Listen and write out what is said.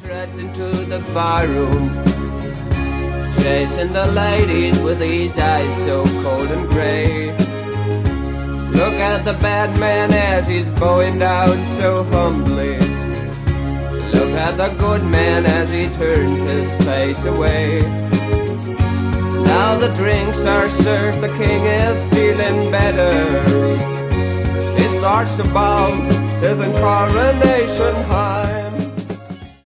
Threads into the barroom, chasing the ladies with his eyes so cold and grey. Look at the bad man as he's bowing down so humbly. Look at the good man as he turns his face away. Now the drinks are served, the king is feeling better. He starts to bow his coronation high.